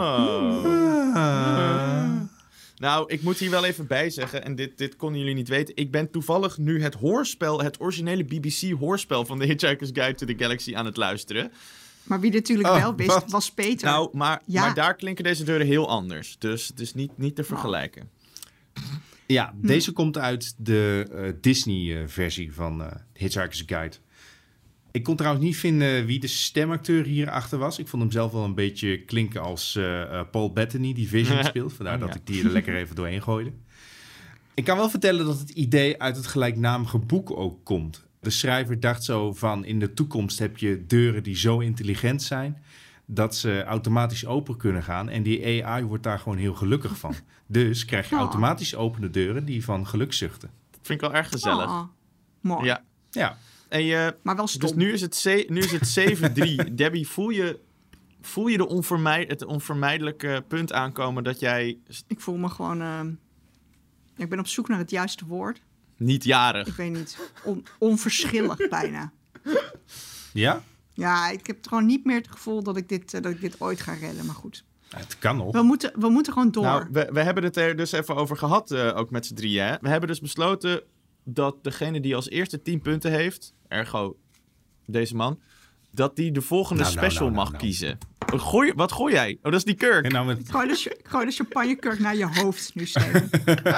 Nou, ik moet hier wel even bij zeggen, en dit konden jullie niet weten. Ik ben toevallig nu het hoorspel, het originele BBC-hoorspel van The Hitchhiker's Guide to the Galaxy aan het luisteren. Maar wie natuurlijk wel wist, wat? was Peter. Nou, maar Ja. daar klinken deze deuren heel anders. Dus het is niet te vergelijken. Ja, deze komt uit de Disney-versie van Hitchhiker's Guide. Ik kon trouwens niet vinden wie de stemacteur hierachter was. Ik vond hem zelf wel een beetje klinken als Paul Bettany, die Vision speelt. Vandaar dat ik die er lekker even doorheen gooide. Ik kan wel vertellen dat het idee uit het gelijknamige boek ook komt. De schrijver dacht zo van, in de toekomst heb je deuren die zo intelligent zijn dat ze automatisch open kunnen gaan. En die AI wordt daar gewoon heel gelukkig van. Dus krijg je automatisch opende deuren die van geluk zuchten. Dat vind ik wel erg gezellig. Oh, mooi. Ja. Ja, En Maar wel stom. dus nu is het 7-3. Debbie, voel je het onvermijdelijke punt aankomen dat jij Ik voel me gewoon... ik ben op zoek naar het juiste woord. niet jarig... Ik weet niet. Onverschillig bijna. ja? Ja, ik heb gewoon niet meer het gevoel dat ik dit ooit ga redden. Maar goed. Het kan nog. We moeten gewoon door. Nou, we hebben het er dus even over gehad, ook met z'n drieën. Hè? We hebben dus besloten dat degene die als eerste 10 punten heeft, ergo deze man, dat die de volgende special mag kiezen. Wat gooi jij? Oh, dat is die kurk. En nou met... Ik gooi de champagnekurk naar je hoofd nu, Steven.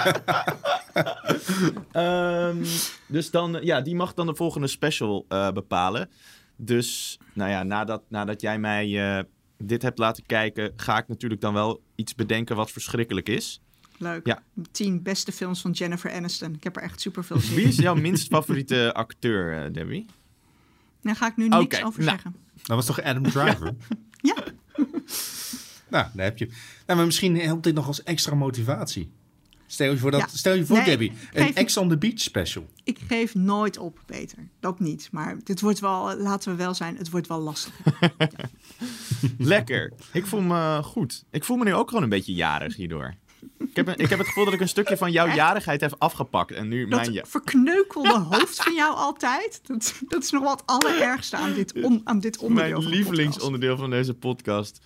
Dus dan, die mag dan de volgende special bepalen. Dus, nou ja, nadat jij mij dit hebt laten kijken, ga ik natuurlijk dan wel iets bedenken wat verschrikkelijk is. Leuk. Ja. 10 beste films van Jennifer Aniston. Ik heb er echt super veel zin in. Wie is jouw minst favoriete acteur, Debbie? Daar ga ik nu niks over zeggen. Dat was toch Adam Driver? Ja. Nou, daar heb je. Nou, maar misschien helpt dit nog als extra motivatie. Stel je voor, Nee, Debbie, een Ex on the Beach special. Ik geef nooit op, Peter. Dat niet. Maar dit wordt wel, laten we wel zijn, het wordt wel lastig. Lekker. Ik voel me goed. Ik voel me nu ook gewoon een beetje jarig hierdoor. Ik heb het gevoel dat ik een stukje van jouw jarigheid heb afgepakt. En nu Dat verkneukelde hoofd van jou altijd, dat is nog wel het allerergste aan dit onderdeel mijn van de lievelingsonderdeel van deze podcast.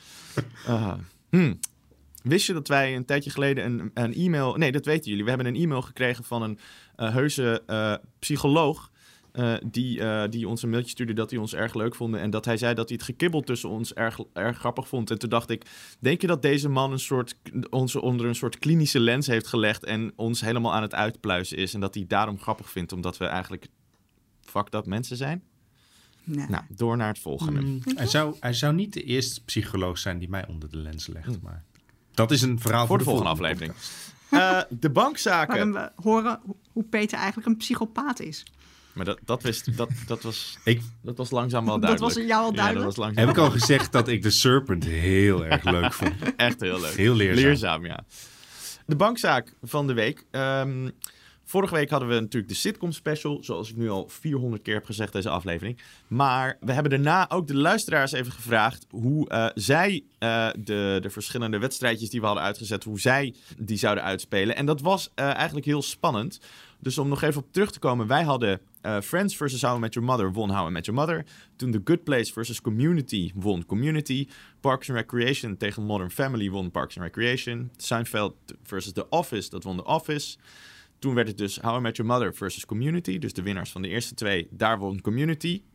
Wist je dat wij een tijdje geleden een e-mail... Nee, dat weten jullie. We hebben een e-mail gekregen van een heuse psycholoog... Die ons een mailtje stuurde dat hij ons erg leuk vond. En dat hij zei dat hij het gekibbel tussen ons erg grappig vond. En toen dacht ik, denk je dat deze man ons onder een soort klinische lens heeft gelegd... en ons helemaal aan het uitpluizen is? En dat hij daarom grappig vindt, omdat we eigenlijk fucked up mensen zijn? Nee. Nou, door naar het volgende. Hij zou niet de eerste psycholoog zijn die mij onder de lens legt. Maar dat is een verhaal voor de volgende aflevering. De bankzaken. Waarin we horen hoe Peter eigenlijk een psychopaat is. Maar dat was langzaam wel duidelijk. Dat was jou al duidelijk? Ja, dat was langzaam. Heb ik al gezegd dat ik de Serpent heel erg leuk vond. Echt heel leuk. Heel leerzaam. Ja. De bankzaak van de week. Vorige week hadden we natuurlijk de sitcom special. Zoals ik nu al 400 keer heb gezegd, deze aflevering. Maar we hebben daarna ook de luisteraars even gevraagd hoe zij de verschillende wedstrijdjes die we hadden uitgezet, hoe zij die zouden uitspelen. En dat was eigenlijk heel spannend. Dus om nog even op terug te komen. Wij hadden Friends vs. How I Met Your Mother won How I Met Your Mother. Toen The Good Place vs. Community won Community. Parks and Recreation tegen Modern Family won Parks and Recreation. Seinfeld vs. The Office, dat won The Office. Toen werd het dus How I Met Your Mother versus Community. Dus de winnaars van de eerste twee, daar won Community.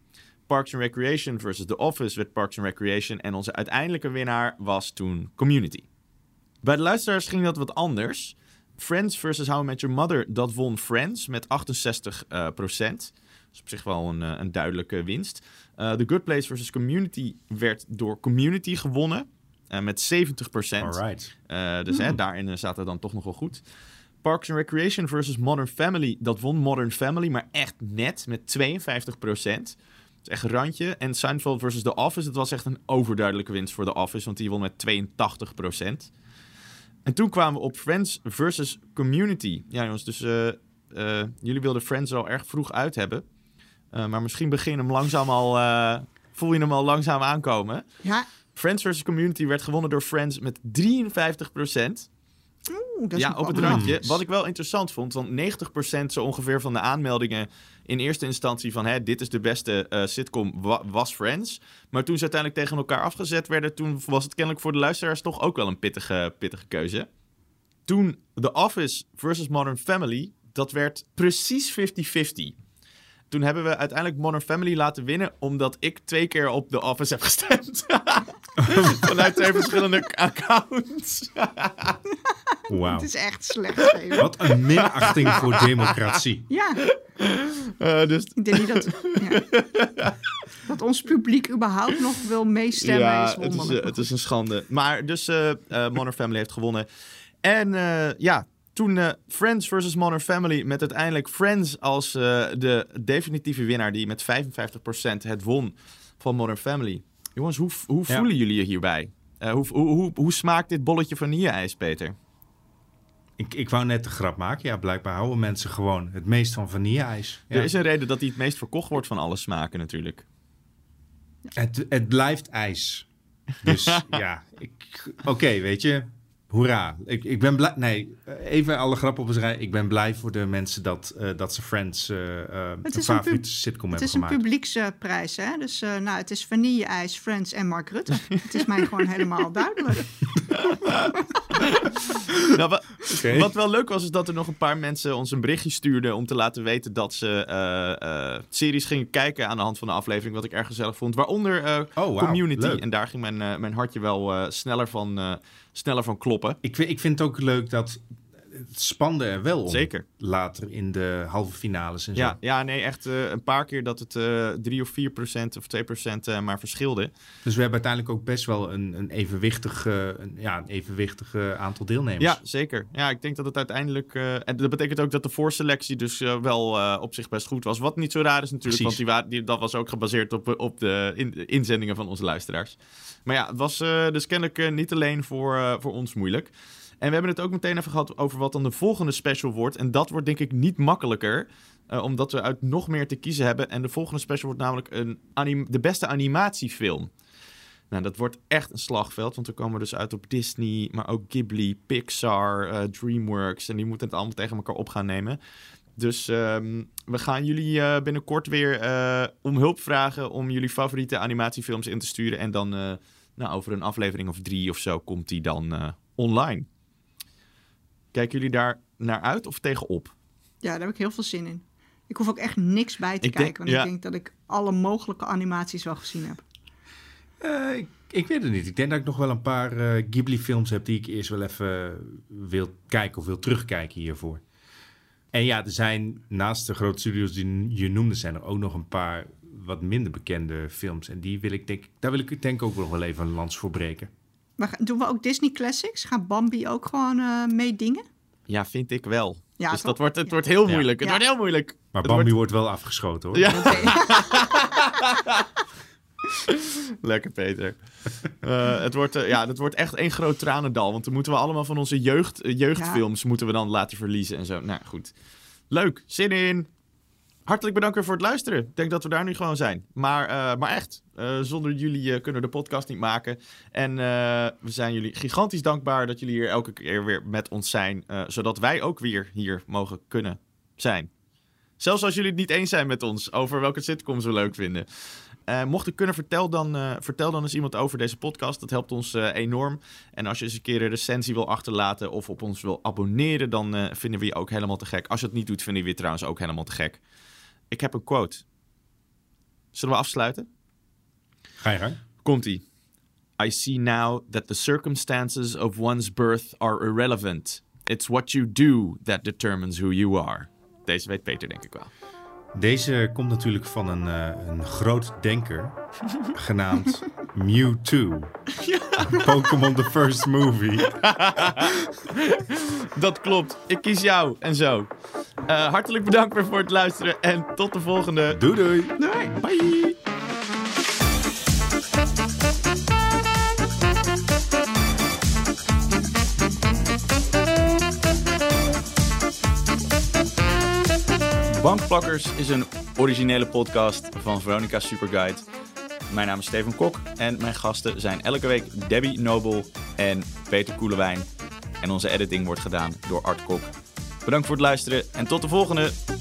Parks and Recreation versus The Office werd Parks and Recreation. En onze uiteindelijke winnaar was toen Community. Bij de luisteraars ging dat wat anders. Friends versus How I Met Your Mother, dat won Friends met 68%. Dat is op zich wel een duidelijke winst. The Good Place versus Community werd door Community gewonnen. Met 70%. Alright. Dus daarin zaten we dan toch nog wel goed. Parks and Recreation versus Modern Family, dat won Modern Family, maar echt net met 52%. Dat is echt een randje. En Seinfeld versus The Office, dat was echt een overduidelijke winst voor The Office, want die won met 82%. En toen kwamen we op Friends versus Community. Ja jongens, dus jullie wilden Friends er al erg vroeg uit hebben. Maar misschien voel je hem al langzaam aankomen. Ja. Friends versus Community werd gewonnen door Friends met 53%. Dat is op het randje. Wat ik wel interessant vond, want 90% zo ongeveer van de aanmeldingen in eerste instantie van dit is de beste sitcom was Friends. Maar toen ze uiteindelijk tegen elkaar afgezet werden, toen was het kennelijk voor de luisteraars toch ook wel een pittige keuze. Toen The Office versus Modern Family, dat werd precies 50-50. Toen hebben we uiteindelijk Modern Family laten winnen, omdat ik 2 keer op The Office heb gestemd. Vanuit 2 verschillende accounts. Wauw. Het is echt slecht. Wat een minachting voor democratie. Ja. Dus... Ik denk niet dat ons publiek überhaupt nog wil meestemmen is wonderlijk. Het is een schande. Maar dus Modern Family heeft gewonnen. En toen Friends versus Modern Family met uiteindelijk Friends als de definitieve winnaar die met 55% het won van Modern Family. Jongens, hoe voelen jullie je hierbij? Hoe smaakt dit bolletje vanille-ijs, Peter? Ik wou net de grap maken. Ja, blijkbaar houden mensen gewoon het meest van vanille-ijs. Ja. Er is een reden dat hij het meest verkocht wordt van alle smaken natuurlijk. Het blijft ijs. Dus ja, oké, weet je... Hoera. Ik ben blij... Nee, even alle grappen op een rij. Ik ben blij voor de mensen dat ze Friends een favoriete sitcom hebben gemaakt. Het is een publieksprijs, hè? Dus het is vanille-ijs, Friends en Mark Rutte. Het is mij gewoon helemaal duidelijk. Wat wel leuk was, is dat er nog een paar mensen ons een berichtje stuurden om te laten weten dat ze series gingen kijken aan de hand van de aflevering, wat ik erg gezellig vond. Waaronder Community. Leuk. En daar ging mijn hartje wel sneller van kloppen. Ik vind het ook leuk dat het spande er wel om. Zeker. Later in de halve finales en zo. Ja, nee, echt een paar keer dat het 3 of 4% of 2% maar verschilde. Dus we hebben uiteindelijk ook best wel een evenwichtig aantal deelnemers. Ja, zeker. Ja, ik denk dat het uiteindelijk... en dat betekent ook dat de voorselectie dus wel op zich best goed was. Wat niet zo raar is natuurlijk, want dat was ook gebaseerd op de inzendingen van onze luisteraars. Maar ja, het was dus kennelijk niet alleen voor ons moeilijk. En we hebben het ook meteen even gehad over wat dan de volgende special wordt. En dat wordt denk ik niet makkelijker, omdat we uit nog meer te kiezen hebben. En de volgende special wordt namelijk de beste animatiefilm. Nou, dat wordt echt een slagveld, want we komen dus uit op Disney, maar ook Ghibli, Pixar, DreamWorks. En die moeten het allemaal tegen elkaar op gaan nemen. Dus we gaan jullie binnenkort weer om hulp vragen om jullie favoriete animatiefilms in te sturen. En dan over een aflevering of 3 of zo komt die dan online. Kijken jullie daar naar uit of tegenop? Ja, daar heb ik heel veel zin in. Ik hoef ook echt niks bij te kijken. Want ik denk dat ik alle mogelijke animaties wel gezien heb. Ik weet het niet. Ik denk dat ik nog wel een paar Ghibli-films heb die ik eerst wel even wil kijken of wil terugkijken hiervoor. En ja, er zijn naast de grote studios die je noemde, zijn er ook nog een paar wat minder bekende films. En daar wil ik denk ik ook nog wel even een lans voor breken. Maar doen we ook Disney Classics? Gaat Bambi ook gewoon meedingen? Ja, vind ik wel. Ja, dus het wordt heel moeilijk. Het wordt heel moeilijk. Maar Bambi wordt wel afgeschoten, hoor. Ja. Lekker, Peter. Het wordt echt één groot tranendal. Want dan moeten we allemaal van onze jeugdfilms moeten we dan laten verliezen en zo. Nou, goed. Leuk. Zin in. Hartelijk bedankt voor het luisteren. Ik denk dat we daar nu gewoon zijn. Maar echt, zonder jullie kunnen we de podcast niet maken. En we zijn jullie gigantisch dankbaar dat jullie hier elke keer weer met ons zijn. Zodat wij ook weer hier mogen kunnen zijn. Zelfs als jullie het niet eens zijn met ons over welke sitcoms we leuk vinden. Mocht ik kunnen, vertel dan eens iemand over deze podcast. Dat helpt ons enorm. En als je eens een keer een recensie wil achterlaten of op ons wil abonneren, dan vinden we je ook helemaal te gek. Als je het niet doet, vinden we je trouwens ook helemaal te gek. Ik heb een quote. Zullen we afsluiten? Ga je gang. Komt-ie. I see now that the circumstances of one's birth are irrelevant. It's what you do that determines who you are. Deze weet Peter denk ik wel. Deze komt natuurlijk van een groot denker genaamd Mewtwo. Pokémon The First Movie. Dat klopt. Ik kies jou en zo. Hartelijk bedankt weer voor het luisteren en tot de volgende. Doei doei. Doei. Bye. Bankplakkers is een originele podcast van Veronica Superguide. Mijn naam is Steven Kok en mijn gasten zijn elke week Debbie Nobel en Peter Koelewijn. En onze editing wordt gedaan door Art Kok. Bedankt voor het luisteren en tot de volgende!